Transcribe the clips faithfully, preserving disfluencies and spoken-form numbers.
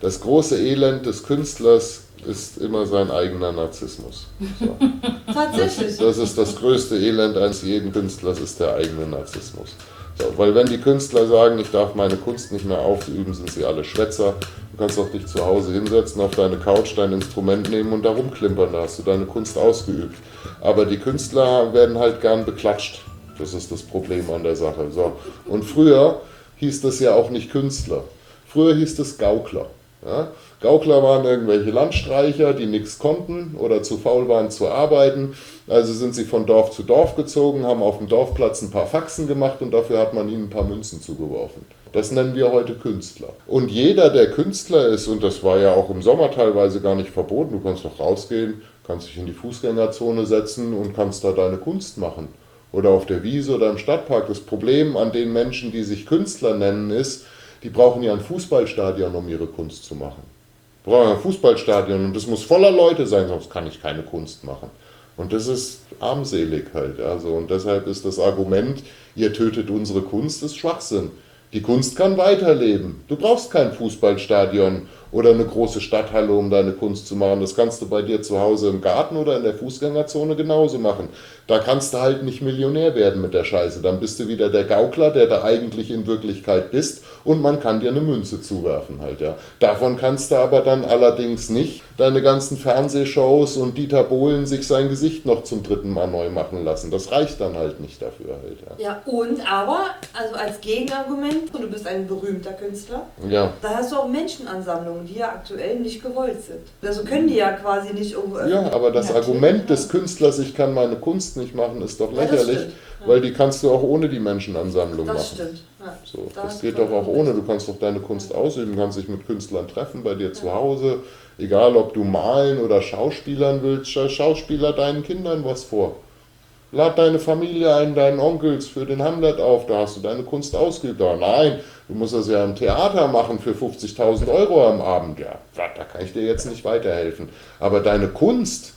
Das große Elend des Künstlers ist immer sein eigener Narzissmus. So. Tatsächlich. Das, das ist das größte Elend eines jeden Künstlers, ist der eigene Narzissmus. So, weil wenn die Künstler sagen, ich darf meine Kunst nicht mehr ausüben, sind sie alle Schwätzer. Du kannst auch dich zu Hause hinsetzen, auf deine Couch dein Instrument nehmen und da rumklimpern, da hast du deine Kunst ausgeübt. Aber die Künstler werden halt gern beklatscht. Das ist das Problem an der Sache. So. Und früher hieß das ja auch nicht Künstler. Früher hieß es Gaukler. Ja? Gaukler waren irgendwelche Landstreicher, die nichts konnten oder zu faul waren zu arbeiten. Also sind sie von Dorf zu Dorf gezogen, haben auf dem Dorfplatz ein paar Faxen gemacht und dafür hat man ihnen ein paar Münzen zugeworfen. Das nennen wir heute Künstler. Und jeder, der Künstler ist, und das war ja auch im Sommer teilweise gar nicht verboten, du kannst doch rausgehen, kannst dich in die Fußgängerzone setzen und kannst da deine Kunst machen. Oder auf der Wiese oder im Stadtpark. Das Problem an den Menschen, die sich Künstler nennen, ist, die brauchen ja ein Fußballstadion, um ihre Kunst zu machen. Die brauchen ein Fußballstadion und das muss voller Leute sein, sonst kann ich keine Kunst machen. Und das ist armselig halt. Also, und deshalb ist das Argument, ihr tötet unsere Kunst, ist Schwachsinn. Die Kunst kann weiterleben. Du brauchst kein Fußballstadion oder eine große Stadthalle, um deine Kunst zu machen. Das kannst du bei dir zu Hause im Garten oder in der Fußgängerzone genauso machen. Da kannst du halt nicht Millionär werden mit der Scheiße. Dann bist du wieder der Gaukler, der da eigentlich in Wirklichkeit bist und man kann dir eine Münze zuwerfen halt, ja. Davon kannst du aber dann allerdings nicht deine ganzen Fernsehshows und Dieter Bohlen sich sein Gesicht noch zum dritten Mal neu machen lassen. Das reicht dann halt nicht dafür halt, ja. Ja, und aber, also als Gegenargument, du bist ein berühmter Künstler, Ja. da hast du auch Menschenansammlungen, die ja aktuell nicht gewollt sind. Also können die ja quasi nicht irgendwo Ja, aber das Ja, Argument ja. des Künstlers, ich kann meine Kunst nicht machen, ist doch Ja, das lächerlich, stimmt. Ja. weil die kannst du auch ohne die Menschenansammlung Das machen. stimmt. Ja. So, Da das hast geht du doch auch recht. ohne. Du kannst doch deine Kunst ausüben, kannst dich mit Künstlern treffen bei dir zu Hause. Egal, ob du malen oder schauspielern willst, scha- schauspieler deinen Kindern was vor. Lad deine Familie ein, deinen Onkels für den Hamlet auf, da hast du deine Kunst ausgeübt. Aber nein, du musst das ja im Theater machen für fünfzigtausend Euro am Abend. Ja, da kann ich dir jetzt nicht weiterhelfen. Aber deine Kunst,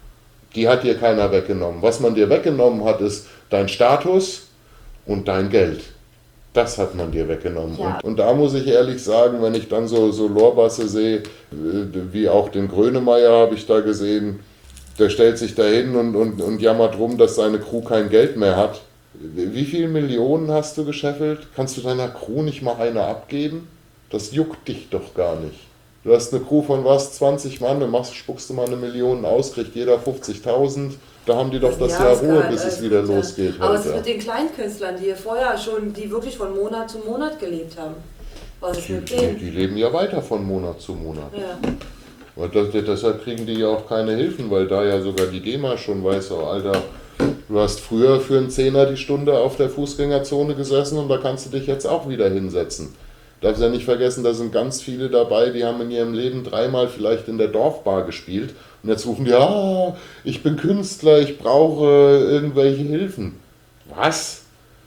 die hat dir keiner weggenommen. Was man dir weggenommen hat, ist dein Status und dein Geld. Das hat man dir weggenommen. Ja. Und, und da muss ich ehrlich sagen, wenn ich dann so, so Lorbasse sehe, äh, wie auch den Grönemeyer habe ich da gesehen, der stellt sich da hin und, und, und jammert rum, dass seine Crew kein Geld mehr hat. Wie viele Millionen hast du gescheffelt? Kannst du deiner Crew nicht mal eine abgeben? Das juckt dich doch gar nicht. Du hast eine Crew von was, zwanzig Mann, du machst, spuckst du mal eine Million aus, kriegt jeder fünfzigtausend. Da haben die doch das Jahr Ruhe, bis es wieder losgeht. Aber halt, es ist ja. mit den Kleinkünstlern, die vorher schon, die wirklich von Monat zu Monat gelebt haben. Was ist Die, mit die, denen? die leben ja weiter von Monat zu Monat. Ja. Und das, deshalb kriegen die ja auch keine Hilfen, weil da ja sogar die GEMA schon weiß, oh Alter, du hast früher für einen Zehner die Stunde auf der Fußgängerzone gesessen und da kannst du dich jetzt auch wieder hinsetzen. Darfst ja nicht vergessen, da sind ganz viele dabei, die haben in ihrem Leben dreimal vielleicht in der Dorfbar gespielt und jetzt rufen die, ah, ich bin Künstler, ich brauche irgendwelche Hilfen. Was?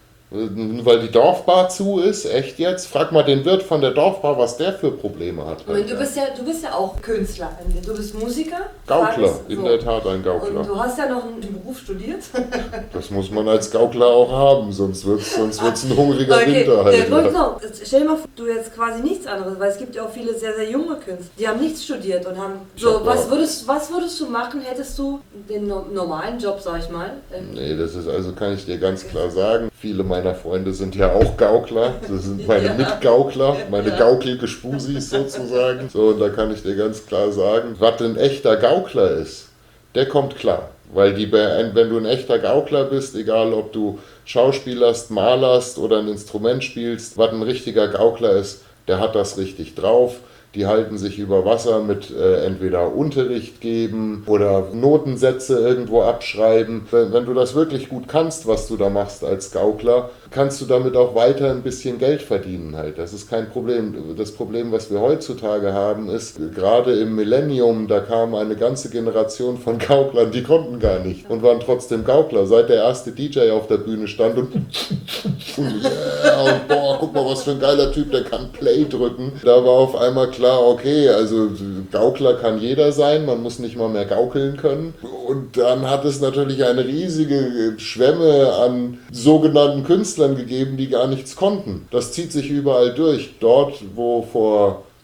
Weil die Dorfbar zu ist? Echt jetzt? Frag mal den Wirt von der Dorfbar, was der für Probleme hat. Und du bist ja, du bist ja auch Künstler. Du bist Musiker. Gaukler, Tages- in so. der Tat ein Und Gaukler. du hast ja noch einen Beruf studiert. Das muss man als Gaukler auch haben, sonst wird es sonst wird's ein hungriger Okay, Winter äh, halt. wollte Ja. noch, stell dir mal vor, du jetzt quasi nichts anderes, weil es gibt ja auch viele sehr, sehr junge Künstler, die haben nichts studiert und haben. So, hab was auch- würdest, was würdest du machen, hättest du den no- normalen Job, sag ich mal? ähm, Nee, das ist also, kann ich dir ganz klar sagen, viele meiner Freunde sind ja auch Gaukler, das sind meine Ja. Mitgaukler, meine Ja. Gaukelgespusis sozusagen. So, und da kann ich dir ganz klar sagen, was ein echter Gaukler ist, der kommt klar. Weil die, wenn du ein echter Gaukler bist, egal ob du schauspielerst, malerst oder ein Instrument spielst, was ein richtiger Gaukler ist, der hat das richtig drauf. Die halten sich über Wasser mit äh, entweder Unterricht geben oder Notensätze irgendwo abschreiben. Wenn, wenn du das wirklich gut kannst, was du da machst als Gaukler, kannst du damit auch weiter ein bisschen Geld verdienen halt. Das ist kein Problem. Das Problem, was wir heutzutage haben, ist, gerade im Millennium, da kam eine ganze Generation von Gauklern, die konnten gar nicht und waren trotzdem Gaukler. Seit der erste D J auf der Bühne stand und, und, yeah, und boah, guck mal, was für ein geiler Typ, der kann Play drücken. Da war auf einmal klar, okay, also Gaukler kann jeder sein, man muss nicht mal mehr gaukeln können. Und dann hat es natürlich eine riesige Schwemme an sogenannten Künstlern gegeben, die gar nichts konnten. Das zieht sich überall durch. Dort, wo vor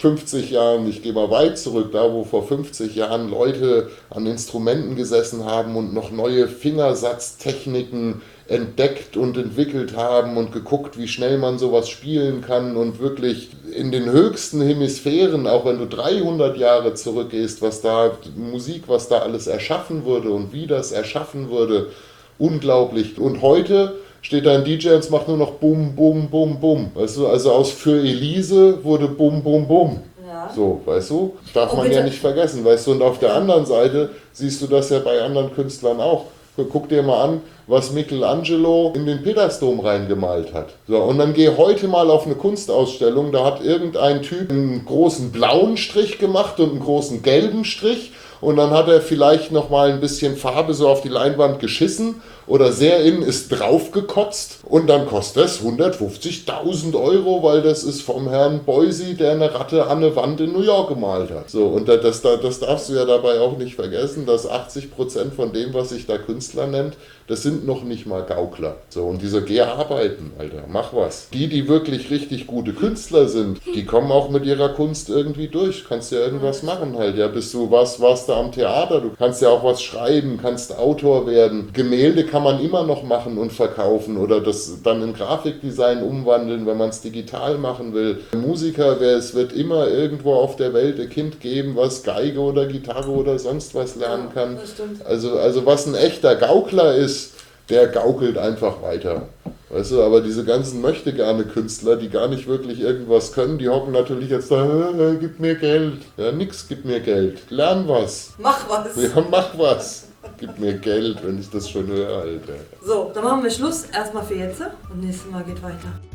fünfzig Jahren, ich gehe mal weit zurück, da wo vor fünfzig Jahren Leute an Instrumenten gesessen haben und noch neue Fingersatztechniken entdeckt und entwickelt haben und geguckt, wie schnell man sowas spielen kann und wirklich in den höchsten Hemisphären, auch wenn du dreihundert Jahre zurückgehst, was da Musik, was da alles erschaffen wurde und wie das erschaffen wurde, unglaublich. Und heute steht da ein D J und es macht nur noch Bum, Bum, Bum, Bum. Weißt du, also aus Für Elise wurde Bum, Bum, Bum. Ja. So, weißt du? Darf Oh, man bitte. ja nicht vergessen, weißt du? Und auf der anderen Seite siehst du das ja bei anderen Künstlern auch. Guck dir mal an, was Michelangelo in den Petersdom reingemalt hat. So, und dann geh heute mal auf eine Kunstausstellung, da hat irgendein Typ einen großen blauen Strich gemacht und einen großen gelben Strich und dann hat er vielleicht noch mal ein bisschen Farbe so auf die Leinwand geschissen oder sehr in ist draufgekotzt und dann kostet es hundertfünfzigtausend Euro, weil das ist vom Herrn Boisi, der eine Ratte an eine Wand in New York gemalt hat. So, und das, das, das darfst du ja dabei auch nicht vergessen, dass achtzig Prozent von dem, was sich da Künstler nennt, das sind noch nicht mal Gaukler. So, und diese geh arbeiten, Alter, mach was. Die, die wirklich richtig gute Künstler sind, die kommen auch mit ihrer Kunst irgendwie durch. Kannst ja irgendwas machen halt. Ja, bist du was, warst du am Theater, du kannst ja auch was schreiben, kannst Autor werden. Gemälde kann man immer noch machen und verkaufen oder das dann in Grafikdesign umwandeln, wenn man es digital machen will. Musiker, wer es wird immer irgendwo auf der Welt ein Kind geben, was Geige oder Gitarre oder sonst was lernen kann. Das stimmt. Also, also was ein echter Gaukler ist, der gaukelt einfach weiter. Weißt du, aber diese ganzen Möchtegerne-Künstler, die gar nicht wirklich irgendwas können, die hocken natürlich jetzt da, äh, gib mir Geld. Ja, nix, gib mir Geld. Lern was. Mach was. Ja, mach was. Gib mir Geld, wenn ich das schon höre, Alter. So, dann machen wir Schluss erstmal für jetzt und nächstes Mal geht weiter.